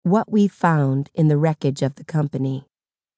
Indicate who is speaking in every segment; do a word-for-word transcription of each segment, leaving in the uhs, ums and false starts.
Speaker 1: What we found in the wreckage of the company.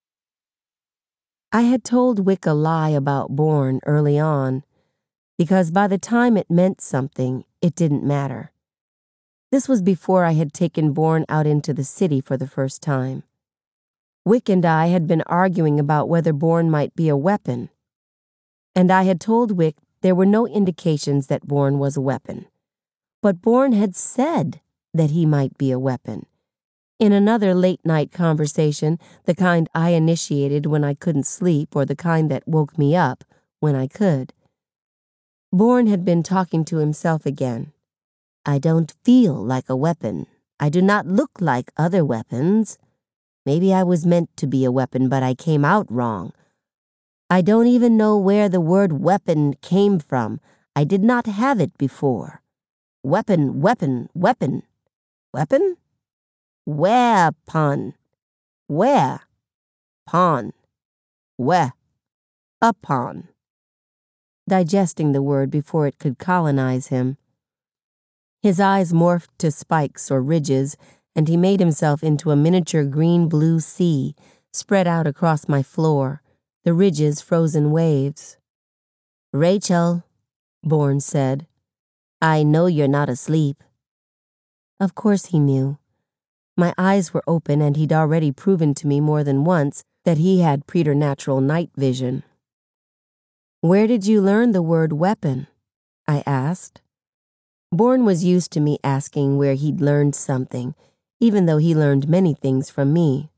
Speaker 1: I had told Wick a lie about Bourne early on, because by the time it meant something, it didn't matter. This was before I had taken Bourne out into the city for the first time. Wick and I had been arguing about whether Bourne might be a weapon, and I had told Wick there were no indications that Bourne was a weapon. But Bourne had said that he might be a weapon. In another late-night conversation, the kind I initiated when I couldn't sleep or the kind that woke me up when I could. Bourne had been talking to himself again. I don't feel like a weapon. I do not look like other weapons. Maybe I was meant to be a weapon, but I came out wrong. I don't even know where the word weapon came from. I did not have it before. Weapon, weapon, weapon. Weapon? Where, pun? Where? Pawn. Where? Upon. Digesting the word before it could colonize him. His eyes morphed to spikes or ridges, and he made himself into a miniature green-blue sea spread out across my floor, the ridges frozen waves. Rachel, Bourne said, I know you're not asleep. Of course he knew. My eyes were open, and he'd already proven to me more than once that he had preternatural night vision. Where did you learn the word weapon? I asked. Bourne was used to me asking where he'd learned something, even though he learned many things from me.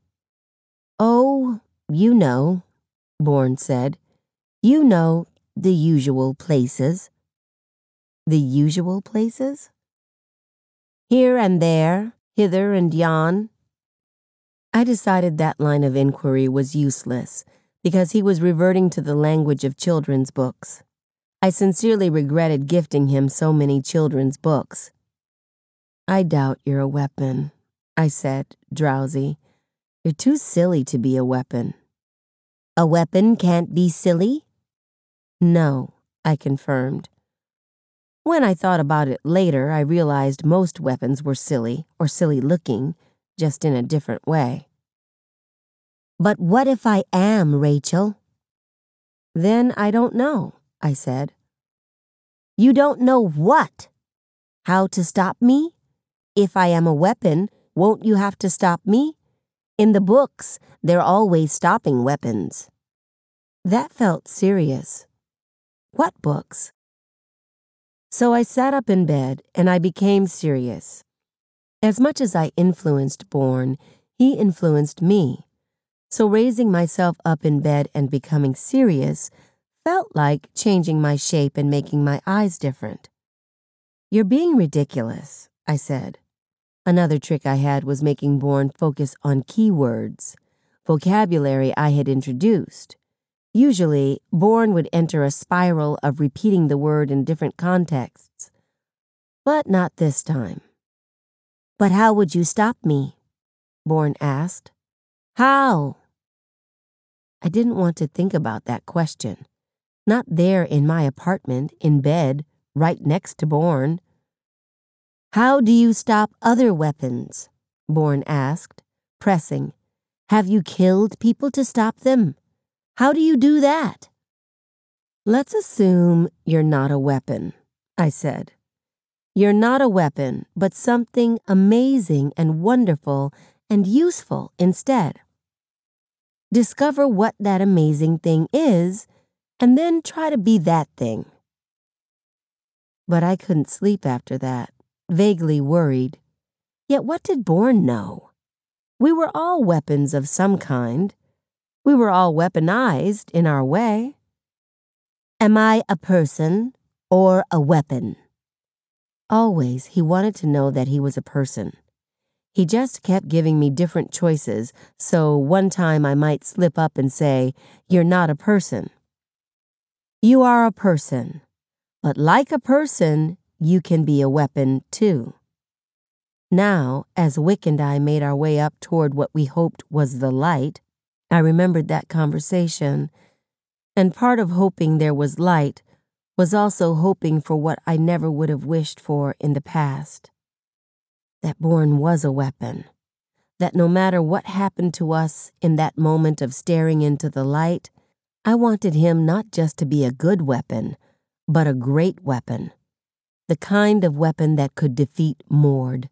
Speaker 1: Oh, you know, Bourne said. You know, the usual places. The usual places? Here and there, hither and yon. I decided that line of inquiry was useless, because he was reverting to the language of children's books. I sincerely regretted gifting him so many children's books. I doubt you're a weapon, I said, drowsy. You're too silly to be a weapon. A weapon can't be silly? No, I confirmed. When I thought about it later, I realized most weapons were silly, or silly-looking, just in a different way. But what if I am, Rachel? Then I don't know, I said. You don't know what? How to stop me? If I am a weapon, won't you have to stop me? In the books, they're always stopping weapons. That felt serious. What books? So I sat up in bed, and I became serious. As much as I influenced Bourne, he influenced me. So raising myself up in bed and becoming serious felt like changing my shape and making my eyes different. You're being ridiculous, I said. Another trick I had was making Bourne focus on keywords, vocabulary I had introduced. Usually, Bourne would enter a spiral of repeating the word in different contexts. But not this time. But how would you stop me? Bourne asked. How? I didn't want to think about that question. Not there in my apartment, in bed, right next to Bourne. How do you stop other weapons? Bourne asked, pressing. Have you killed people to stop them? How do you do that? Let's assume you're not a weapon, I said. You're not a weapon, but something amazing and wonderful and useful instead. Discover what that amazing thing is, and then try to be that thing. But I couldn't sleep after that, vaguely worried. Yet what did Bourne know? We were all weapons of some kind. We were all weaponized in our way. Am I a person or a weapon? Always he wanted to know that he was a person. He just kept giving me different choices, so one time I might slip up and say, You're not a person. You are a person, but like a person, you can be a weapon too. Now, as Wick and I made our way up toward what we hoped was the light, I remembered that conversation, and part of hoping there was light was also hoping for what I never would have wished for in the past. That Bourne was a weapon, that no matter what happened to us in that moment of staring into the light, I wanted him not just to be a good weapon, but a great weapon. The kind of weapon that could defeat Mord.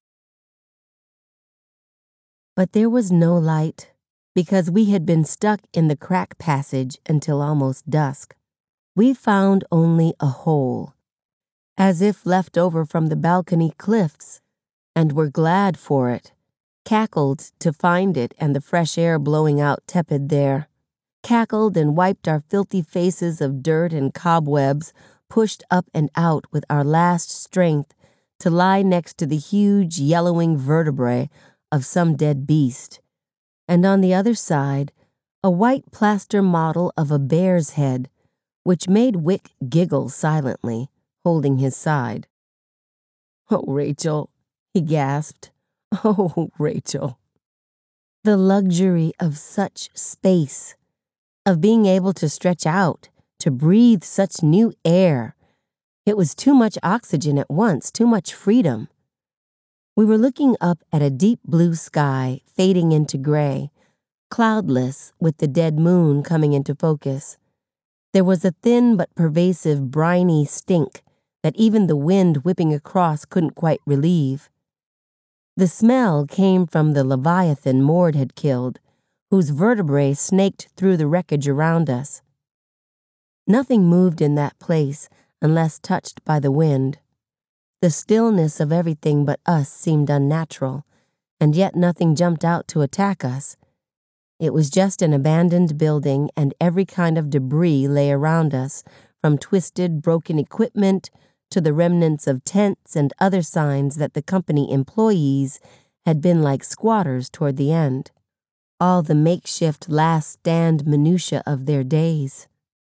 Speaker 1: But there was no light, because we had been stuck in the crack passage until almost dusk. We found only a hole, as if left over from the balcony cliffs, and were glad for it, cackled to find it and the fresh air blowing out tepid there, cackled and wiped our filthy faces of dirt and cobwebs, pushed up and out with our last strength to lie next to the huge yellowing vertebrae of some dead beast, and on the other side, a white plaster model of a bear's head, which made Wick giggle silently, holding his side. "Oh, Rachel," he gasped. "Oh, Rachel." The luxury of such space, of being able to stretch out, to breathe such new air. It was too much oxygen at once, too much freedom. We were looking up at a deep blue sky fading into gray, cloudless with the dead moon coming into focus. There was a thin but pervasive briny stink that even the wind whipping across couldn't quite relieve. The smell came from the leviathan Mord had killed, whose vertebrae snaked through the wreckage around us. Nothing moved in that place unless touched by the wind. The stillness of everything but us seemed unnatural, and yet nothing jumped out to attack us. It was just an abandoned building, and every kind of debris lay around us, from twisted, broken equipment to the remnants of tents and other signs that the company employees had been like squatters toward the end. All the makeshift last-stand minutiae of their days.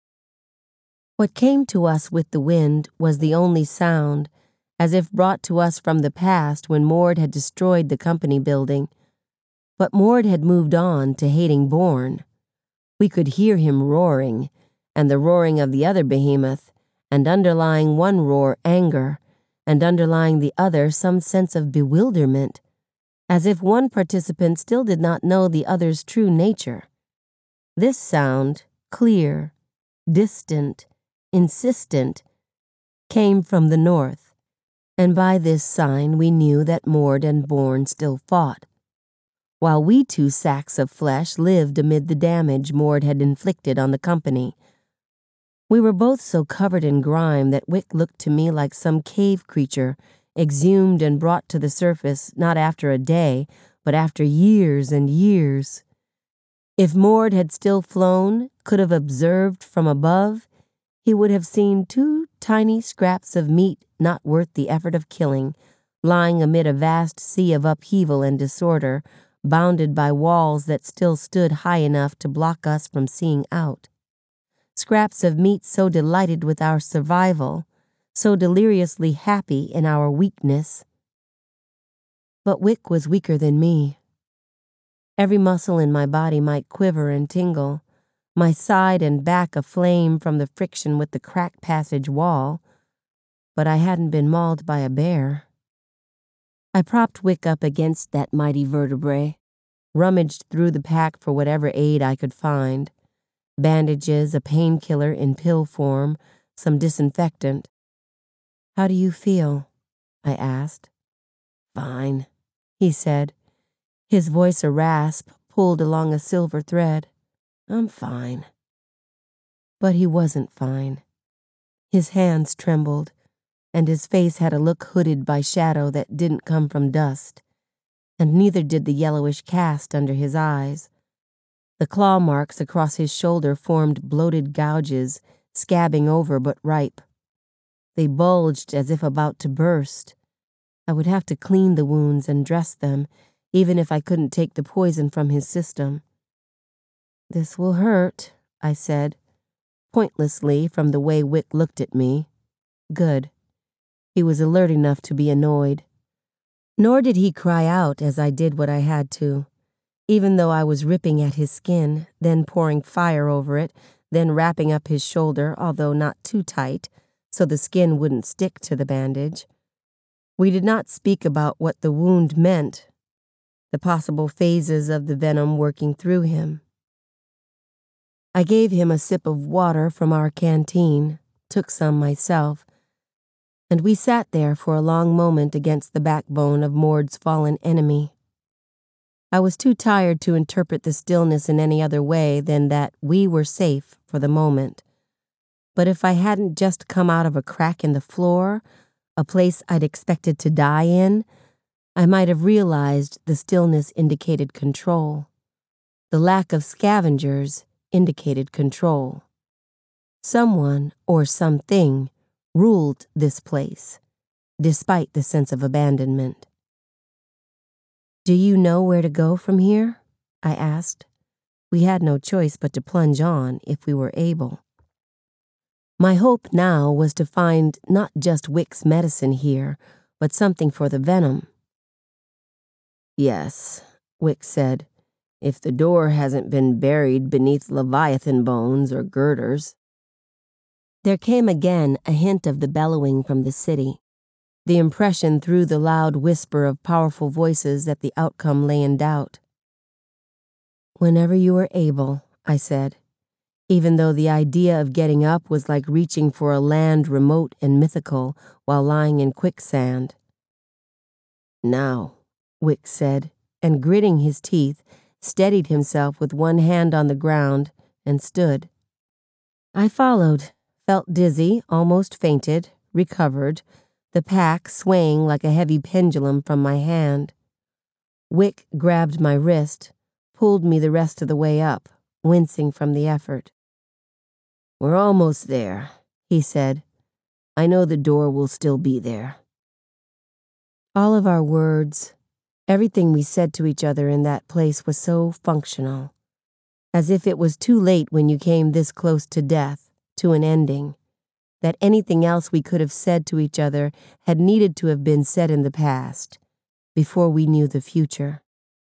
Speaker 1: What came to us with the wind was the only sound, as if brought to us from the past when Mord had destroyed the company building. But Mord had moved on to hating Bourne. We could hear him roaring, and the roaring of the other behemoth, and underlying one roar anger, and underlying the other some sense of bewilderment, as if one participant still did not know the other's true nature. This sound, clear, distant, insistent, came from the north, and by this sign we knew that Mord and Bourne still fought, while we two sacks of flesh lived amid the damage Mord had inflicted on the company. We were both so covered in grime that Wick looked to me like some cave creature, exhumed and brought to the surface not after a day, but after years and years. If Mord had still flown, could have observed from above, he would have seen two tiny scraps of meat not worth the effort of killing, lying amid a vast sea of upheaval and disorder, bounded by walls that still stood high enough to block us from seeing out. Scraps of meat so delighted with our survival, so deliriously happy in our weakness. But Wick was weaker than me. Every muscle in my body might quiver and tingle, my side and back aflame from the friction with the crack passage wall, but I hadn't been mauled by a bear. I propped Wick up against that mighty vertebrae, rummaged through the pack for whatever aid I could find. Bandages, a painkiller in pill form, some disinfectant. "How do you feel?" I asked. "Fine," he said, his voice a rasp pulled along a silver thread. "I'm fine." But he wasn't fine. His hands trembled, and his face had a look hooded by shadow that didn't come from dust, and neither did the yellowish cast under his eyes. The claw marks across his shoulder formed bloated gouges, scabbing over but ripe. They bulged as if about to burst. I would have to clean the wounds and dress them, even if I couldn't take the poison from his system. "This will hurt," I said, pointlessly from the way Wick looked at me. Good. He was alert enough to be annoyed. Nor did he cry out as I did what I had to. Even though I was ripping at his skin, then pouring fire over it, then wrapping up his shoulder, although not too tight, so the skin wouldn't stick to the bandage. We did not speak about what the wound meant. the possible phases of the venom working through him. I gave him a sip of water from our canteen, took some myself, and we sat there for a long moment against the backbone of Mord's fallen enemy. I was too tired to interpret the stillness in any other way than that we were safe for the moment. But if I hadn't just come out of a crack in the floor, a place I'd expected to die in, I might have realized the stillness indicated control. The lack of scavengers indicated control. Someone or something ruled this place, despite the sense of abandonment. "Do you know where to go from here?" I asked. We had no choice but to plunge on if we were able. My hope now was to find not just Wick's medicine here, but something for the venom. "Yes," Wick said, "if the door hasn't been buried beneath Leviathan bones or girders." There came again a hint of the bellowing from the city, the impression through the loud whisper of powerful voices that the outcome lay in doubt. "Whenever you are able," I said, even though the idea of getting up was like reaching for a land remote and mythical while lying in quicksand. "Now," Wick said, and gritting his teeth, steadied himself with one hand on the ground and stood. I followed, felt dizzy, almost fainted, recovered, the pack swaying like a heavy pendulum from my hand. Wick grabbed my wrist, pulled me the rest of the way up, wincing from the effort. "We're almost there," he said. "I know the door will still be there." All of our words, everything we said to each other in that place was so functional, as if it was too late when you came this close to death, to an ending, that anything else we could have said to each other had needed to have been said in the past, before we knew the future.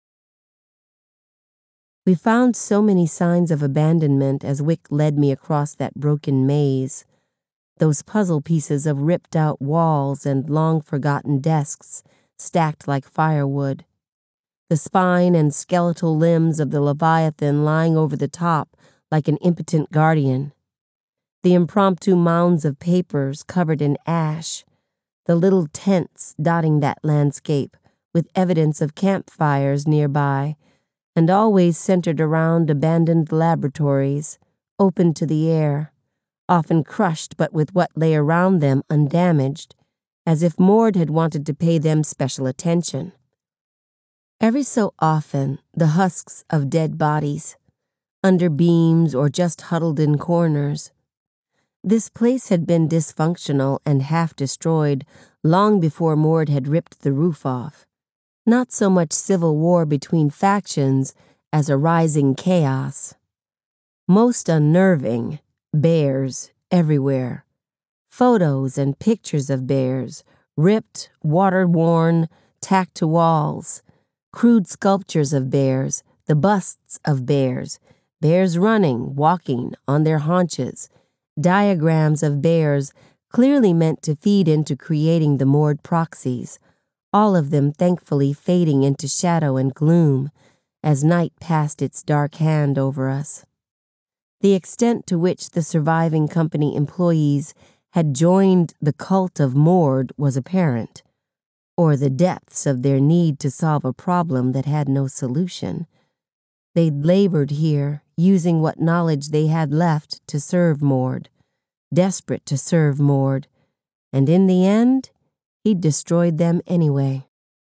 Speaker 1: We found so many signs of abandonment as Wick led me across that broken maze, those puzzle pieces of ripped-out walls and long-forgotten desks stacked like firewood, the spine and skeletal limbs of the Leviathan lying over the top like an impotent guardian, the impromptu mounds of papers covered in ash, the little tents dotting that landscape with evidence of campfires nearby, and always centered around abandoned laboratories, open to the air, often crushed but with what lay around them undamaged, as if Mord had wanted to pay them special attention. Every so often, the husks of dead bodies, under beams or just huddled in corners. This place had been dysfunctional and half-destroyed long before Mord had ripped the roof off. Not so much civil war between factions as a rising chaos. Most unnerving, bears everywhere. Photos and pictures of bears, ripped, water-worn, tacked to walls. Crude sculptures of bears, the busts of bears, bears running, walking, on their haunches. Diagrams of bears clearly meant to feed into creating the Mord proxies, all of them thankfully fading into shadow and gloom as night passed its dark hand over us. The extent to which the surviving company employees had joined the cult of Mord was apparent, or the depths of their need to solve a problem that had no solution. They'd labored here, using what knowledge they had left to serve Mord, desperate to serve Mord, and in the end, he'd destroyed them anyway.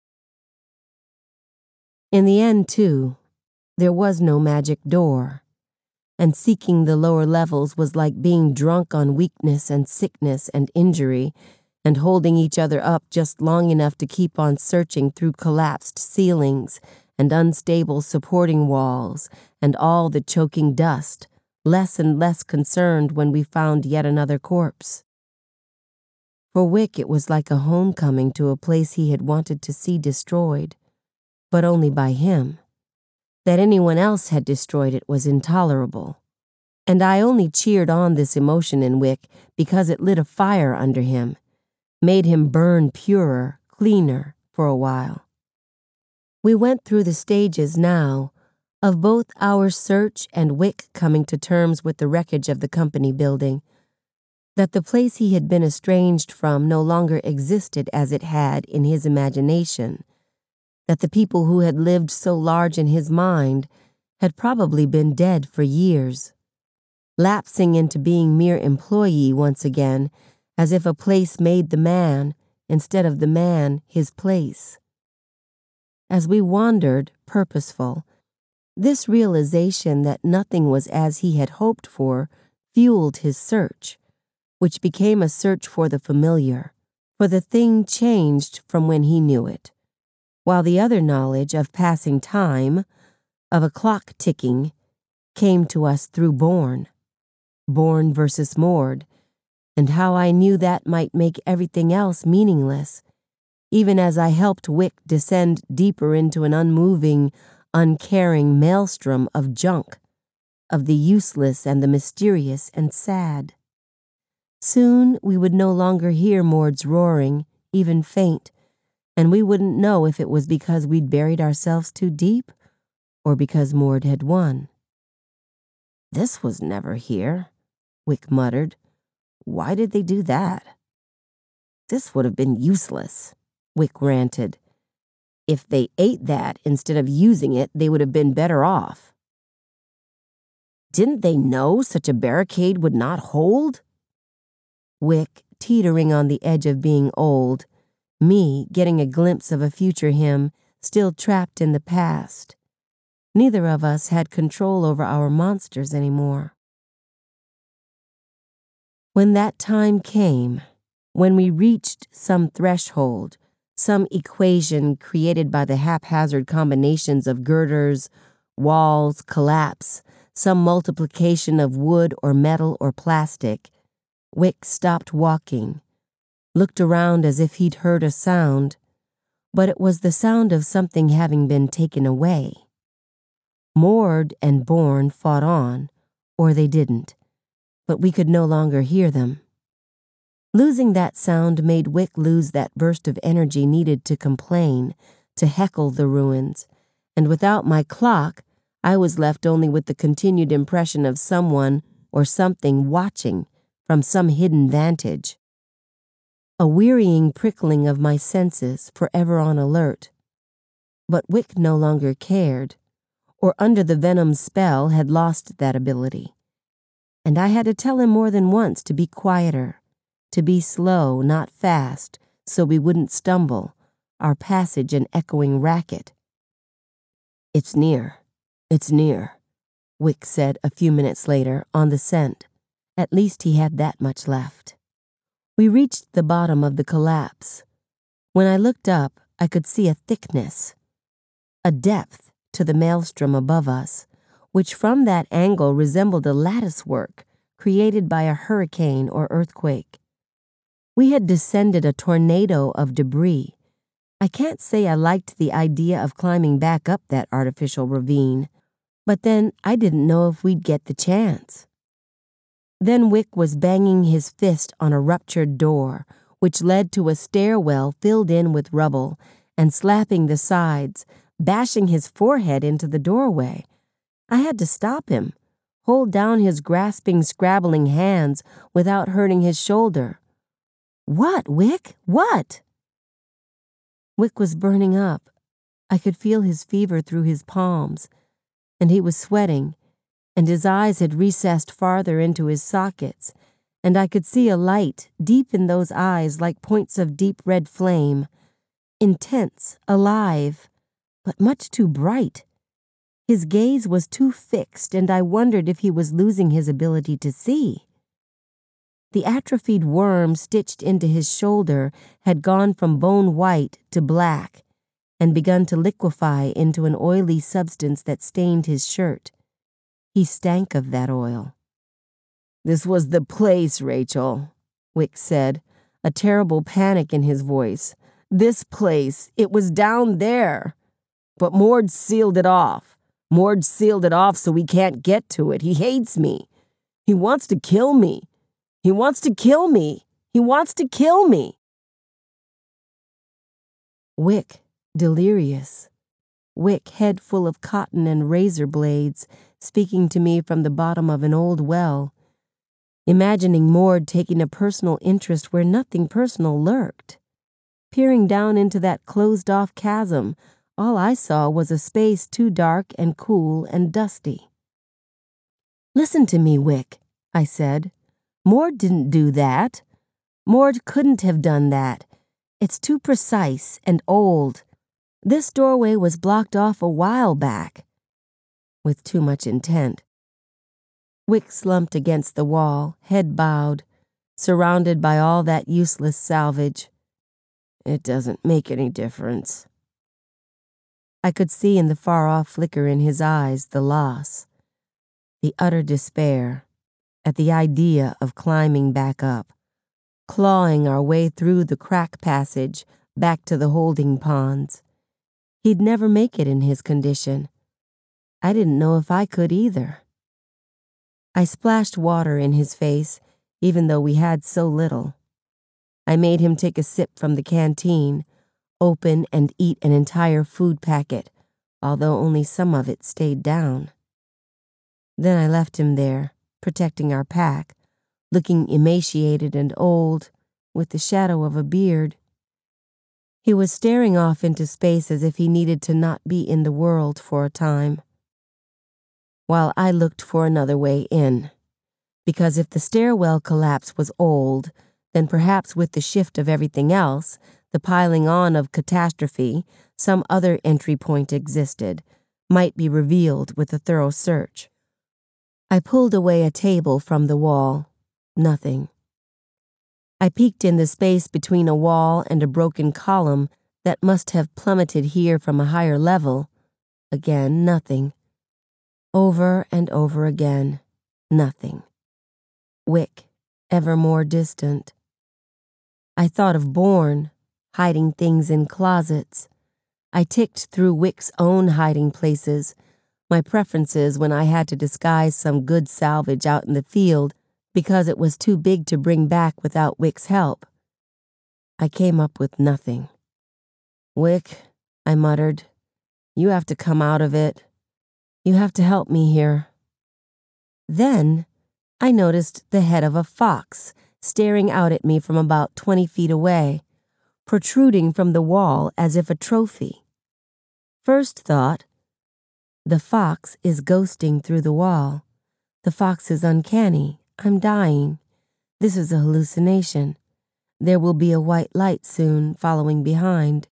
Speaker 1: In the end, too, there was no magic door, and seeking the lower levels was like being drunk on weakness and sickness and injury, and holding each other up just long enough to keep on searching through collapsed ceilings and unstable supporting walls and all the choking dust, less and less concerned when we found yet another corpse. For Wick, it was like a homecoming to a place he had wanted to see destroyed, but only by him. That anyone else had destroyed it was intolerable, and I only cheered on this emotion in Wick because it lit a fire under him, made him burn purer, cleaner for a while. We went through the stages now of both our search and Wick coming to terms with the wreckage of the company building, that the place he had been estranged from no longer existed as it had in his imagination, that the people who had lived so large in his mind had probably been dead for years, lapsing into being mere employee once again, as if a place made the man instead of the man his place. As we wandered, purposeful, this realization that nothing was as he had hoped for fueled his search, which became a search for the familiar, for the thing changed from when he knew it, while the other knowledge of passing time, of a clock ticking, came to us through Bourne, Bourne versus Mord, and how I knew that might make everything else meaningless, even as I helped Wick descend deeper into an unmoving, uncaring maelstrom of junk, of the useless and the mysterious and sad. Soon we would no longer hear Mord's roaring, even faint, and we wouldn't know if it was because we'd buried ourselves too deep or because Mord had won. "This was never here," Wick muttered. "Why did they do that?" "This would have been useless," Wick ranted. "If they ate that instead of using it, they would have been better off." "Didn't they know such a barricade would not hold?" Wick, teetering on the edge of being old, me getting a glimpse of a future him still trapped in the past. Neither of us had control over our monsters anymore. When that time came, when we reached some threshold, some equation created by the haphazard combinations of girders, walls, collapse, some multiplication of wood or metal or plastic, Wick stopped walking, looked around as if he'd heard a sound, but it was the sound of something having been taken away. Mord and Bourne fought on, or they didn't, but we could no longer hear them. Losing that sound made Wick lose that burst of energy needed to complain, to heckle the ruins, and without my clock, I was left only with the continued impression of someone or something watching from some hidden vantage. A wearying prickling of my senses, forever on alert. But Wick no longer cared, or under the venom's spell had lost that ability. And I had to tell him more than once to be quieter, to be slow, not fast, so we wouldn't stumble, our passage an echoing racket. "It's near, it's near," Wick said a few minutes later, on the scent. At least he had that much left. We reached the bottom of the collapse. When I looked up, I could see a thickness, a depth to the maelstrom above us, which from that angle resembled a latticework created by a hurricane or earthquake. We had descended a tornado of debris. I can't say I liked the idea of climbing back up that artificial ravine, but then I didn't know if we'd get the chance. Then Wick was banging his fist on a ruptured door, which led to a stairwell filled in with rubble, and slapping the sides, bashing his forehead into the doorway. I had to stop him, hold down his grasping, scrabbling hands without hurting his shoulder. "What, Wick? What?" Wick was burning up. I could feel his fever through his palms, and he was sweating, and his eyes had recessed farther into his sockets, and I could see a light deep in those eyes like points of deep red flame, intense, alive, but much too bright. His gaze was too fixed, and I wondered if he was losing his ability to see. The atrophied worm stitched into his shoulder had gone from bone white to black and begun to liquefy into an oily substance that stained his shirt. He stank of that oil. "This was the place, Rachel," Wick said, a terrible panic in his voice. "This place, it was down there. But Mord sealed it off. Mord sealed it off so we can't get to it. He hates me. He wants to kill me. He wants to kill me. He wants to kill me." Wick, delirious, Wick head full of cotton and razor blades, speaking to me from the bottom of an old well, imagining Mord taking a personal interest where nothing personal lurked. Peering down into that closed-off chasm, all I saw was a space too dark and cool and dusty. "Listen to me, Wick," I said. "Mord didn't do that. Mord couldn't have done that. It's too precise and old. This doorway was blocked off a while back." With too much intent. Wick slumped against the wall, head bowed, surrounded by all that useless salvage. "It doesn't make any difference." I could see in the far-off flicker in his eyes the loss, the utter despair at the idea of climbing back up, clawing our way through the crack passage back to the holding ponds. He'd never make it in his condition. I didn't know if I could either. I splashed water in his face, even though we had so little. I made him take a sip from the canteen, open and eat an entire food packet, although only some of it stayed down. Then I left him there, protecting our pack, looking emaciated and old, with the shadow of a beard. He was staring off into space as if he needed to not be in the world for a time, while I looked for another way in, because if the stairwell collapse was old, then perhaps with the shift of everything else, the piling on of catastrophe, some other entry point existed, might be revealed with a thorough search. I pulled away a table from the wall. Nothing. I peeked in the space between a wall and a broken column that must have plummeted here from a higher level. Again, nothing. Over and over again, nothing. Wick, ever more distant. I thought of Bourne, hiding things in closets. I ticked through Wick's own hiding places, my preferences when I had to disguise some good salvage out in the field because it was too big to bring back without Wick's help. I came up with nothing. "Wick," I muttered, "you have to come out of it. You have to help me here." Then I noticed the head of a fox staring out at me from about twenty feet away, protruding from the wall as if a trophy. First thought, the fox is ghosting through the wall. The fox is uncanny. I'm dying. This is a hallucination. There will be a white light soon following behind.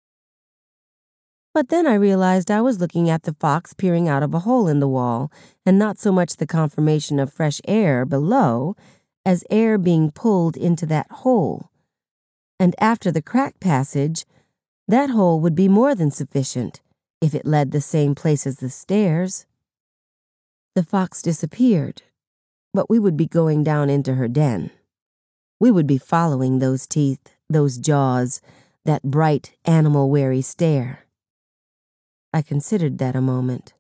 Speaker 1: But then I realized I was looking at the fox peering out of a hole in the wall, and not so much the confirmation of fresh air below as air being pulled into that hole. And after the crack passage, that hole would be more than sufficient if it led the same place as the stairs. The fox disappeared, but we would be going down into her den. We would be following those teeth, those jaws, that bright, animal-wary stare. I considered that a moment.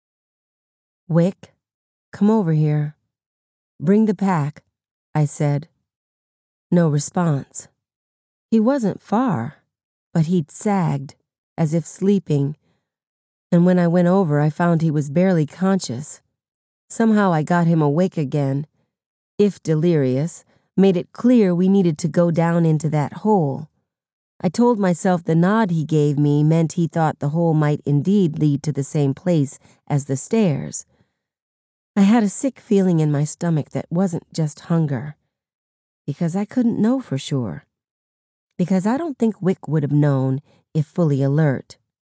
Speaker 1: "Wick, come over here. Bring the pack," I said. No response. He wasn't far, but he'd sagged, as if sleeping, and when I went over I found he was barely conscious. Somehow I got him awake again, if delirious, made it clear we needed to go down into that hole. I told myself the nod he gave me meant he thought the hole might indeed lead to the same place as the stairs. I had a sick feeling in my stomach that wasn't just hunger, because I couldn't know for sure, because I don't think Wick would have known if fully alert.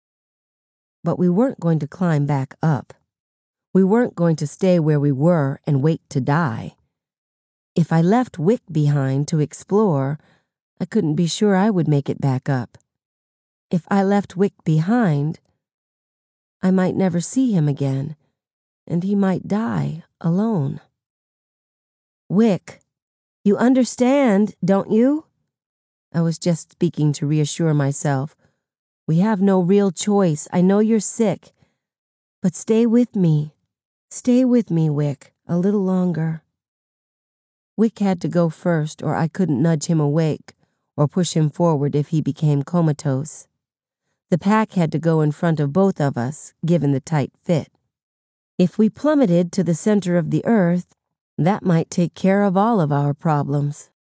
Speaker 1: But we weren't going to climb back up. We weren't going to stay where we were and wait to die. If I left Wick behind to explore, I couldn't be sure I would make it back up. If I left Wick behind, I might never see him again, and he might die alone. "Wick, you understand, don't you?" I was just speaking to reassure myself. "We have no real choice. I know you're sick. But stay with me. Stay with me, Wick, a little longer." Wick had to go first, or I couldn't nudge him awake or push him forward if he became comatose. The pack had to go in front of both of us, given the tight fit. If we plummeted to the center of the earth, that might take care of all of our problems.